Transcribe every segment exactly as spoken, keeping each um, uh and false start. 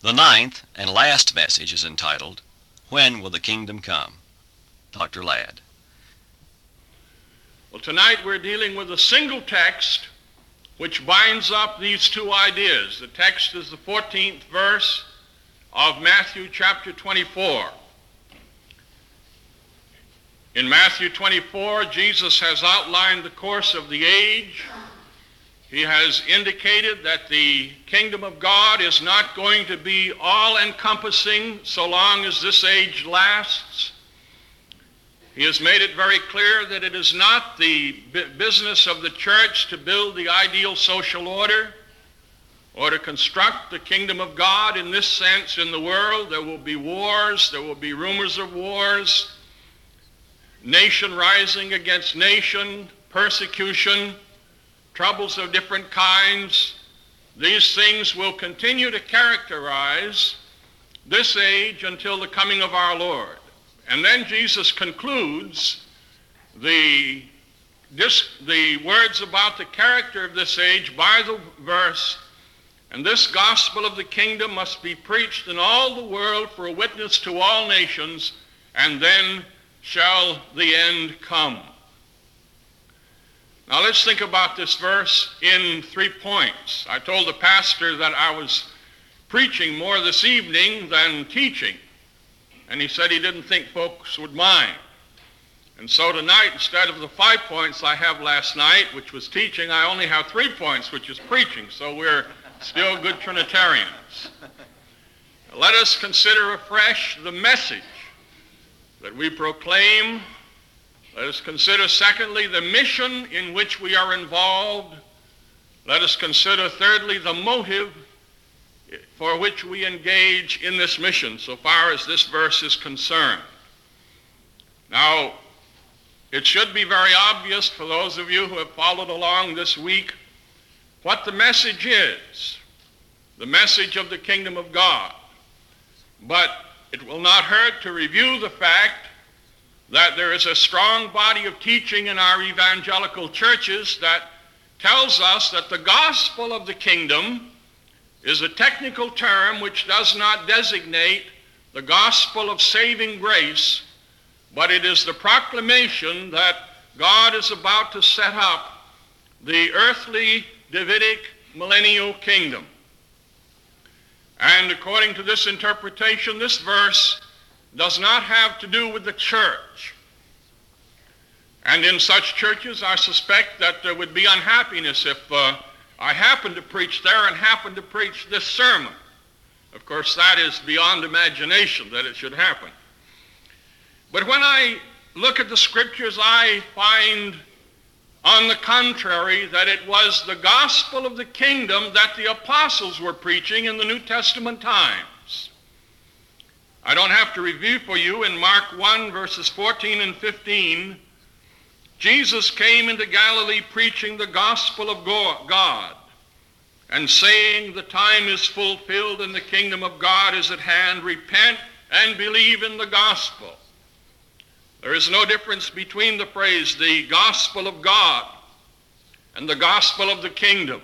The ninth and last message is entitled, When Will the Kingdom Come? Doctor Ladd. Well, tonight we're dealing with a single text which binds up these two ideas. The text is the fourteenth verse of Matthew chapter twenty-four. In Matthew twenty-four, Jesus has outlined the course of the age. He has indicated that the kingdom of God is not going to be all-encompassing so long as this age lasts. He has made it very clear that it is not the business of the church to build the ideal social order or to construct the kingdom of God in this sense in the world. There will be wars, there will be rumors of wars, nation rising against nation, persecution, troubles of different kinds. These things will continue to characterize this age until the coming of our Lord. And then Jesus concludes the, this, the words about the character of this age by the verse, and this gospel of the kingdom must be preached in all the world for a witness to all nations, and then shall the end come. Now let's think about this verse in three points. I told the pastor that I was preaching more this evening than teaching, and he said he didn't think folks would mind. And so tonight, instead of the five points I have last night, which was teaching, I only have three points, which is preaching. So we're still good Trinitarians. Let us consider afresh the message that we proclaim. Let us consider, secondly, the mission in which we are involved. Let us consider, thirdly, the motive for which we engage in this mission, so far as this verse is concerned. Now, it should be very obvious for those of you who have followed along this week what the message is, the message of the kingdom of God. But it will not hurt to review the fact that there is a strong body of teaching in our evangelical churches that tells us that the gospel of the kingdom is a technical term which does not designate the gospel of saving grace, but it is the proclamation that God is about to set up the earthly Davidic millennial kingdom. And according to this interpretation, this verse does not have to do with the church. And in such churches, I suspect that there would be unhappiness if uh, I happened to preach there and happened to preach this sermon. Of course, that is beyond imagination that it should happen. But when I look at the scriptures, I find, on the contrary, that it was the gospel of the kingdom that the apostles were preaching in the New Testament times. I don't have to review for you in Mark one, verses fourteen and fifteen, Jesus came into Galilee preaching the gospel of God and saying, the time is fulfilled and the kingdom of God is at hand. Repent and believe in the gospel. There is no difference between the phrase, the gospel of God, and the gospel of the kingdom.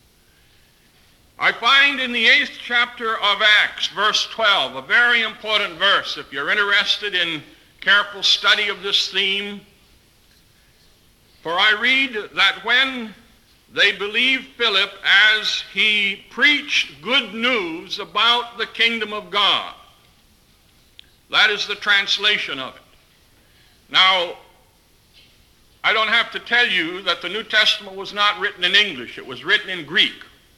I find in the eighth chapter of Acts, verse twelve, a very important verse. If you're interested in careful study of this theme, for I read that when they believed Philip as he preached good news about the kingdom of God. That is the translation of it. Now, I don't have to tell you that the New Testament was not written in English. It was written in Greek.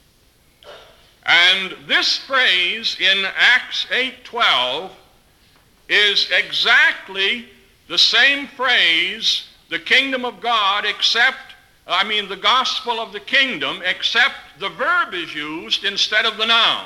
And this phrase in Acts eight twelve is exactly the same phrase, the kingdom of God, except, I mean the gospel of the kingdom, except the verb is used instead of the noun.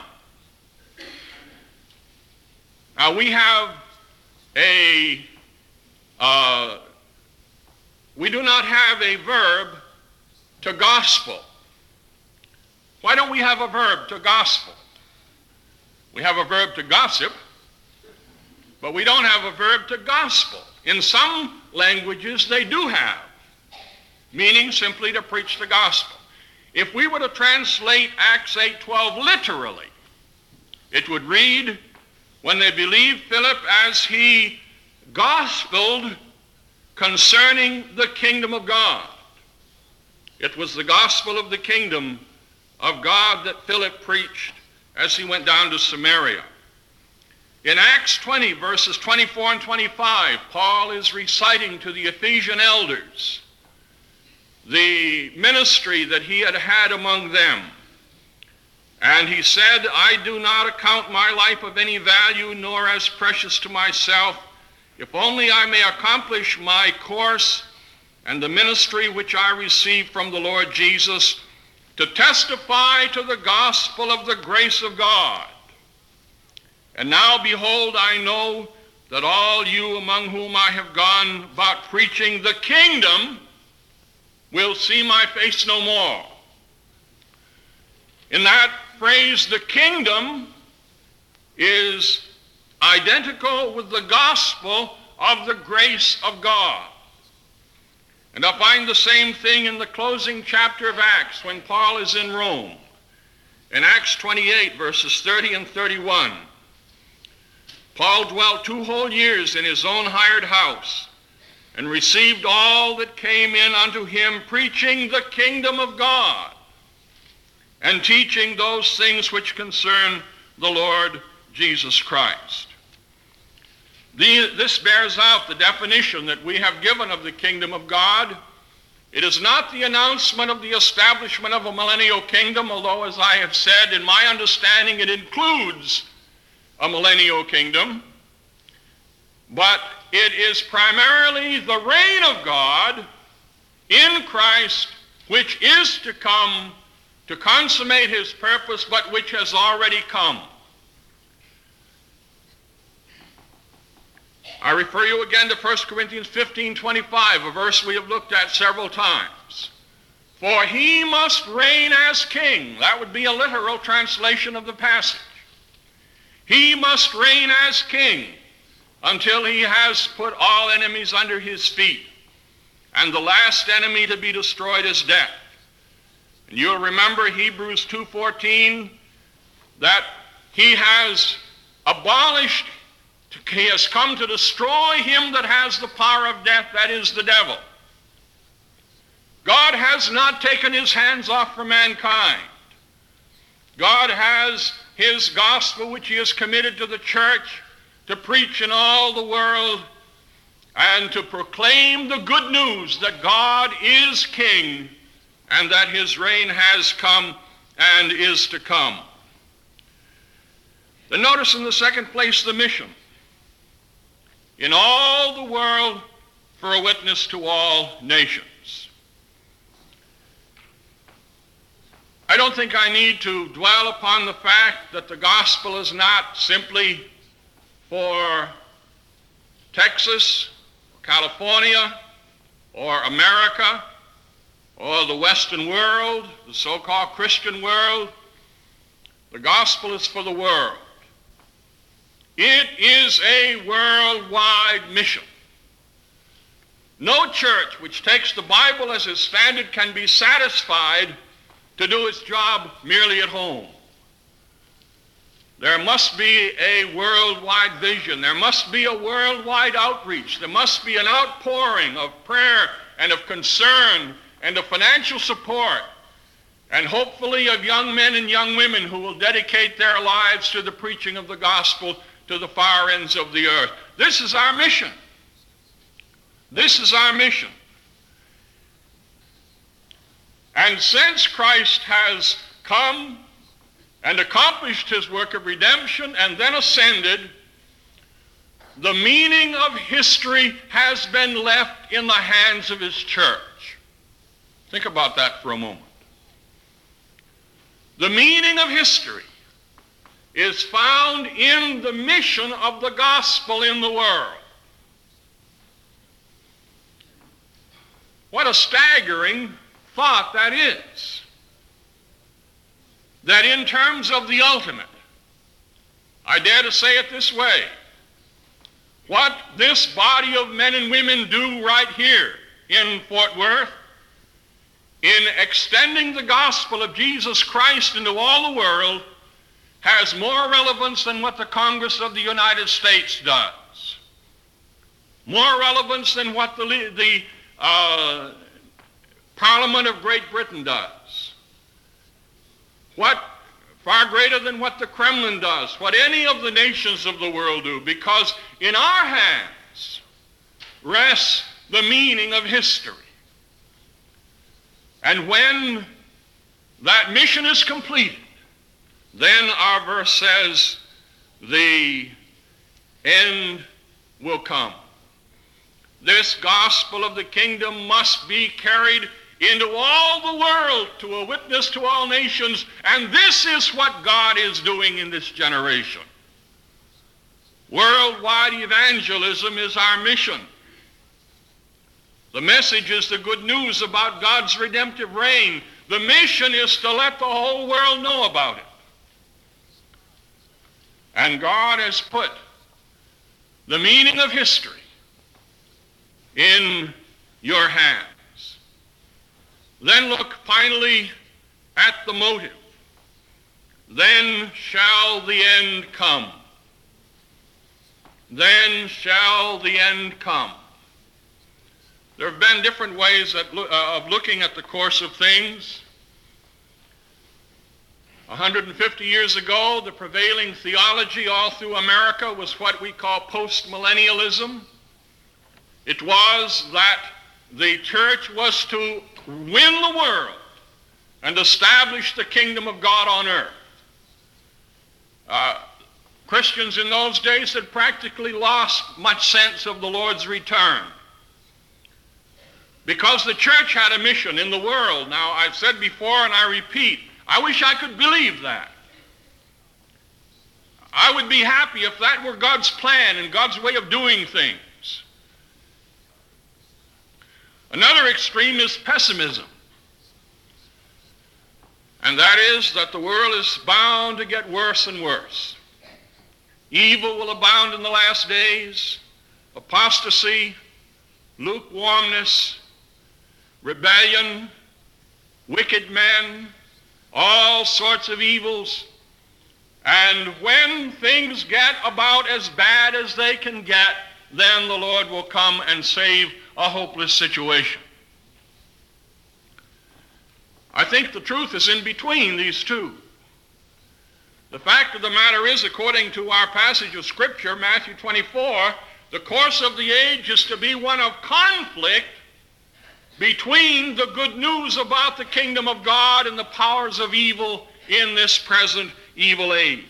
Now we have a, uh, we do not have a verb to gospel. Why don't we have a verb to gospel? We have a verb to gossip, but we don't have a verb to gospel. In some languages they do have, meaning simply to preach the gospel. If we were to translate Acts eight twelve literally, It would read, when they believed Philip as he gospeled concerning the kingdom of God. It was the gospel of the kingdom of God that Philip preached as he went down to Samaria. In Acts twenty, verses twenty-four and twenty-five, Paul is reciting to the Ephesian elders the ministry that he had had among them. And he said, I do not account my life of any value, nor as precious to myself, if only I may accomplish my course and the ministry which I received from the Lord Jesus, to testify to the gospel of the grace of God. And now, behold, I know that all you among whom I have gone about preaching the kingdom will see my face no more. In that phrase, the kingdom is identical with the gospel of the grace of God. And I find the same thing in the closing chapter of Acts when Paul is in Rome. In Acts twenty-eight, verses thirty and thirty-one, Paul dwelt two whole years in his own hired house and received all that came in unto him, preaching the kingdom of God and teaching those things which concern the Lord Jesus Christ. The, this bears out the definition that we have given of the kingdom of God. It is not the announcement of the establishment of a millennial kingdom, although, as I have said, in my understanding, it includes a millennial kingdom, but it is primarily the reign of God in Christ, which is to come to consummate his purpose, but which has already come. I refer you again to First Corinthians fifteen twenty-five, a verse we have looked at several times. For he must reign as king. That would be a literal translation of the passage. He must reign as king until he has put all enemies under his feet. And the last enemy to be destroyed is death. And you'll remember Hebrews two fourteen, that he has abolished, he has come to destroy him that has the power of death, that is the devil. God has not taken his hands off from mankind. God has his gospel, which he has committed to the church, to preach in all the world and to proclaim the good news that God is king and that his reign has come and is to come. Then notice in the second place the mission. In all the world for a witness to all nations. I don't think I need to dwell upon the fact that the gospel is not simply for Texas, California, or America, or the Western world, the so-called Christian world. The gospel is for the world. It is a worldwide mission. No church which takes the Bible as its standard can be satisfied to do its job merely at home. There must be a worldwide vision. There must be a worldwide outreach. There must be an outpouring of prayer and of concern and of financial support, and hopefully of young men and young women who will dedicate their lives to the preaching of the gospel to the far ends of the earth. This is our mission. This is our mission. And since Christ has come and accomplished his work of redemption and then ascended, the meaning of history has been left in the hands of his church. Think about that for a moment. The meaning of history is found in the mission of the gospel in the world. What a staggering thought that is. That in terms of the ultimate, I dare to say it this way, what this body of men and women do right here in Fort Worth, in extending the gospel of Jesus Christ into all the world, has more relevance than what the Congress of the United States does, more relevance than what the, the uh, Parliament of Great Britain does, what far greater than what the Kremlin does, what any of the nations of the world do, because in our hands rests the meaning of history. And when that mission is completed, then our verse says the end will come. This gospel of the kingdom must be carried into all the world to a witness to all nations, and this is what God is doing in this generation. Worldwide evangelism is our mission. The message is the good news about God's redemptive reign. The mission is to let the whole world know about it. And God has put the meaning of history in your hands. Then look finally at the motive. Then shall the end come. Then shall the end come. There have been different ways at lo- uh, of looking at the course of things. one hundred fifty years ago, the prevailing theology all through America was what we call postmillennialism. It was that the church was to win the world and establish the kingdom of God on earth. Uh, Christians in those days had practically lost much sense of the Lord's return, because the church had a mission in the world. Now, I've said before and I repeat, I wish I could believe that. I would be happy if that were God's plan and God's way of doing things. Another extreme is pessimism. And that is that the world is bound to get worse and worse. Evil will abound in the last days, apostasy, lukewarmness, rebellion, wicked men, all sorts of evils. And when things get about as bad as they can get, then the Lord will come and save a hopeless situation. I think the truth is in between these two. The fact of the matter is, according to our passage of Scripture, Matthew twenty-four, the course of the age is to be one of conflict between the good news about the kingdom of God and the powers of evil in this present evil age.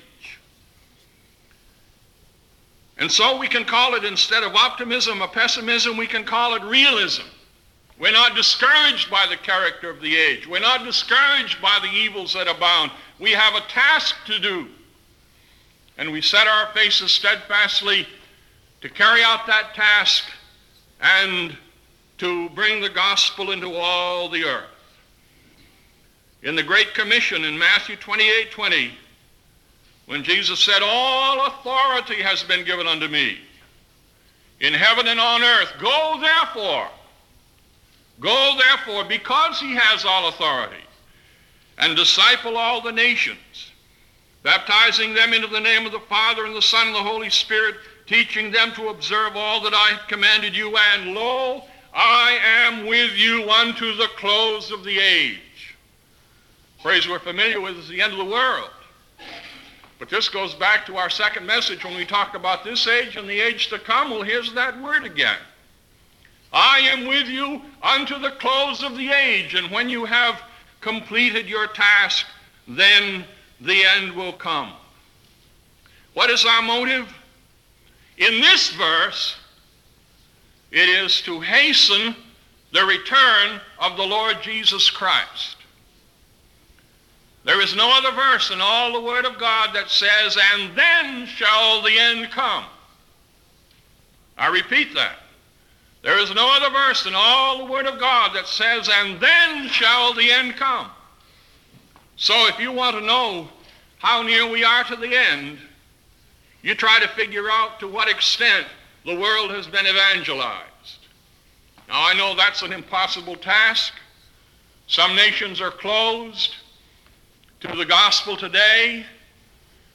And so we can call it, instead of optimism or pessimism, we can call it realism. We're not discouraged by the character of the age. We're not discouraged by the evils that abound. We have a task to do, and we set our faces steadfastly to carry out that task and to bring the gospel into all the earth. In the Great Commission in Matthew twenty-eight twenty, when Jesus said, "All authority has been given unto me in heaven and on earth, go therefore, go therefore, because he has all authority, and disciple all the nations, baptizing them into the name of the Father and the Son and the Holy Spirit, teaching them to observe all that I have commanded you, and lo, I am with you unto the close of the age." Phrase we're familiar with is the end of the world. But this goes back to our second message when we talked about this age and the age to come. Well, here's that word again. I am with you unto the close of the age, and when you have completed your task, then the end will come. What is our motive? In this verse, it is to hasten the return of the Lord Jesus Christ. There is no other verse in all the Word of God that says, "And then shall the end come." I repeat that. There is no other verse in all the Word of God that says, "And then shall the end come." So if you want to know how near we are to the end, you try to figure out to what extent the world has been evangelized. Now, I know that's an impossible task. Some nations are closed to the gospel today.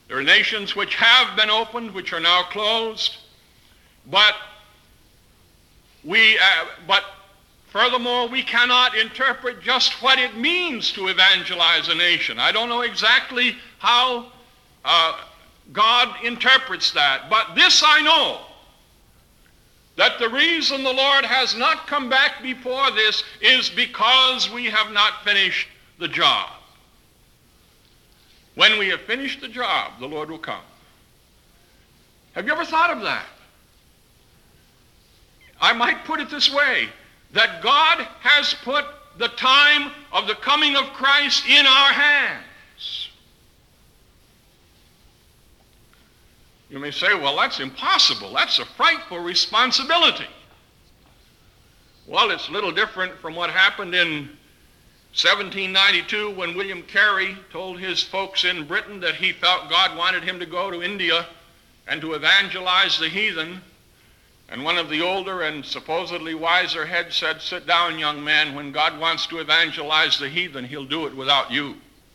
There are nations which have been opened, which are now closed. But we, uh, but furthermore, we cannot interpret just what it means to evangelize a nation. I don't know exactly how uh, God interprets that, but this I know, that the reason the Lord has not come back before this is because we have not finished the job. When we have finished the job, the Lord will come. Have you ever thought of that? I might put it this way, that God has put the time of the coming of Christ in our hands. You may say, well, that's impossible. That's a frightful responsibility. Well, it's a little different from what happened in seventeen ninety-two when William Carey told his folks in Britain that he felt God wanted him to go to India and to evangelize the heathen. And one of the older and supposedly wiser heads said, sit down, young man. When God wants to evangelize the heathen, he'll do it without you.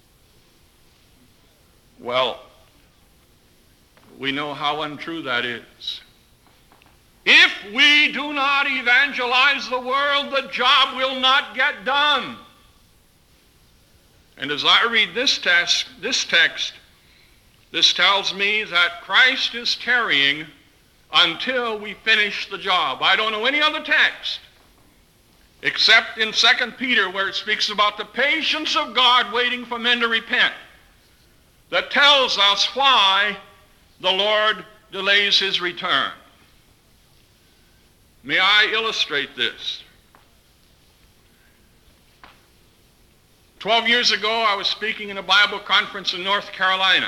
Well, we know how untrue that is. If we do not evangelize the world, the job will not get done. And as I read this text, this text, this tells me that Christ is tarrying until we finish the job. I don't know any other text except in Second Peter, where it speaks about the patience of God waiting for men to repent, that tells us why the Lord delays his return. May I illustrate this? Twelve years ago, I was speaking in a Bible conference in North Carolina.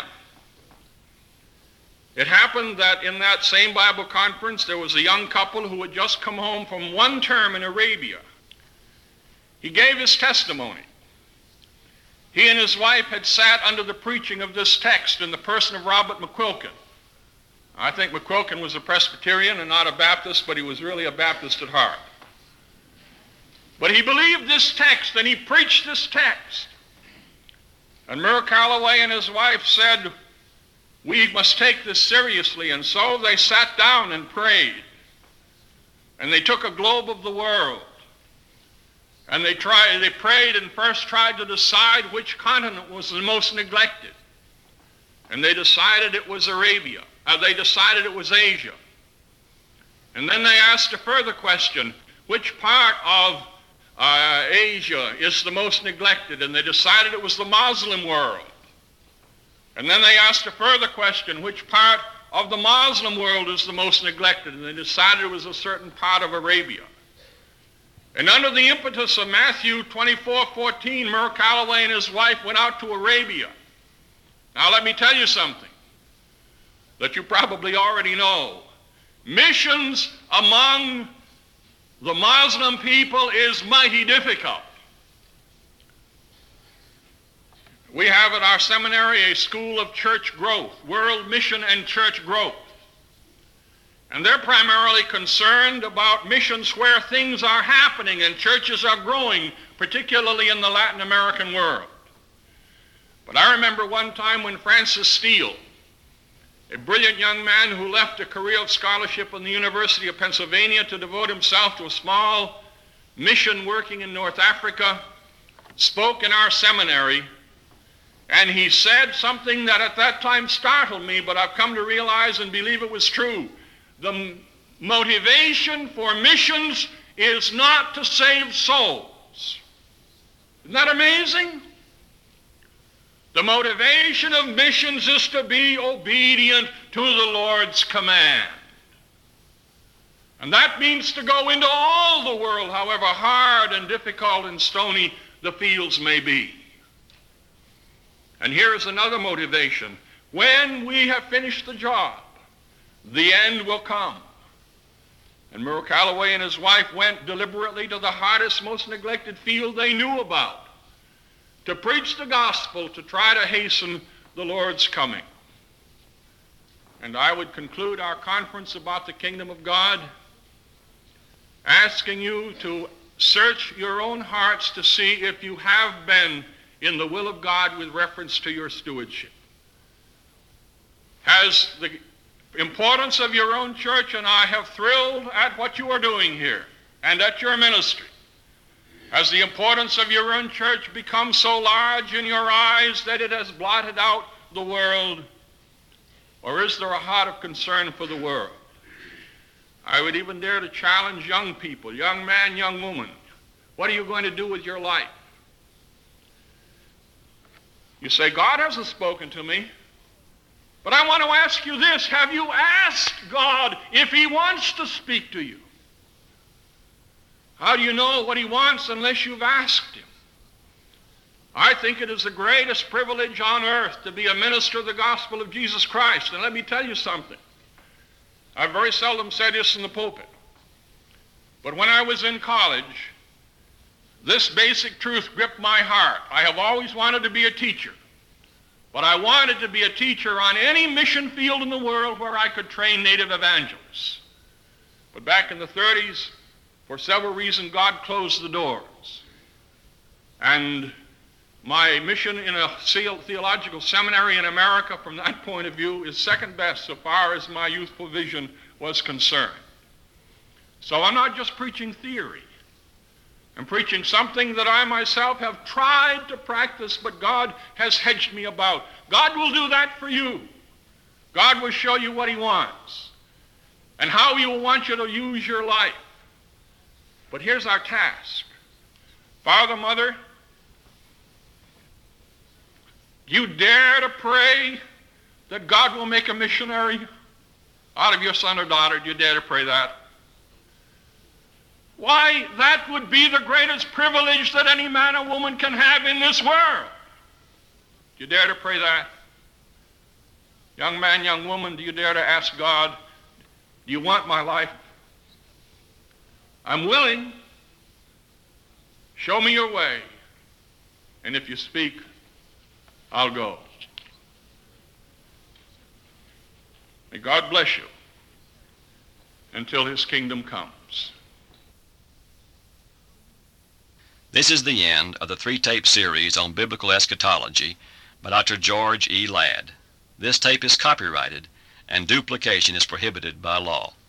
It happened that in that same Bible conference, there was a young couple who had just come home from one term in Arabia. He gave his testimony. He and his wife had sat under the preaching of this text in the person of Robert McQuilkin. I think McQuilkin was a Presbyterian and not a Baptist, but he was really a Baptist at heart. But he believed this text, and he preached this text. And Murr Calloway and his wife said, we must take this seriously. And so they sat down and prayed. And they took a globe of the world. And they tried, they prayed and first tried to decide which continent was the most neglected. And they decided it was Arabia. Uh, they decided it was Asia. And then they asked a further question, which part of uh, Asia is the most neglected? And they decided it was the Muslim world. And then they asked a further question, which part of the Muslim world is the most neglected? And they decided it was a certain part of Arabia. And under the impetus of Matthew twenty-four fourteen, Murr Calloway and his wife went out to Arabia. Now let me tell you something that you probably already know. Missions among the Muslim people is mighty difficult. We have at our seminary a school of church growth, world mission and church growth. And they're primarily concerned about missions where things are happening and churches are growing, particularly in the Latin American world. But I remember one time when Francis Steele, a brilliant young man who left a career of scholarship in the University of Pennsylvania to devote himself to a small mission working in North Africa, spoke in our seminary, and he said something that at that time startled me, but I've come to realize and believe it was true. The motivation for missions is not to save souls. Isn't that amazing? The motivation of missions is to be obedient to the Lord's command. And that means to go into all the world, however hard and difficult and stony the fields may be. And here is another motivation. When we have finished the job, the end will come. And Murr Calloway and his wife went deliberately to the hardest, most neglected field they knew about, to preach the gospel, to try to hasten the Lord's coming. And I would conclude our conference about the kingdom of God asking you to search your own hearts to see if you have been in the will of God with reference to your stewardship. has the importance of your own church, and I have thrilled at what you are doing here and at your ministry. Has the importance of your own church become so large in your eyes that it has blotted out the world? Or is there a heart of concern for the world? I would even dare to challenge young people, young man, young woman. What are you going to do with your life? You say, God hasn't spoken to me. But I want to ask you this. Have you asked God if he wants to speak to you? How do you know what he wants unless you've asked him? I think it is the greatest privilege on earth to be a minister of the gospel of Jesus Christ. And let me tell you something. I've very seldom said this in the pulpit. But when I was in college, this basic truth gripped my heart. I have always wanted to be a teacher. But I wanted to be a teacher on any mission field in the world where I could train native evangelists. But back in the thirties, for several reasons, God closed the doors. And my mission in a theological seminary in America from that point of view is second best so far as my youthful vision was concerned. So I'm not just preaching theory. I'm preaching something that I myself have tried to practice, but God has hedged me about. God will do that for you. God will show you what he wants and how he will want you to use your life. But here's our task. Father, Mother, do you dare to pray that God will make a missionary out of your son or daughter? Do you dare to pray that? Why, that would be the greatest privilege that any man or woman can have in this world. Do you dare to pray that? Young man, young woman, do you dare to ask God, do you want my life? I'm willing. Show me your way. And if you speak, I'll go. May God bless you until his kingdom comes. This is the end of the three-tape series on biblical eschatology by Doctor George E. Ladd. This tape is copyrighted, and duplication is prohibited by law.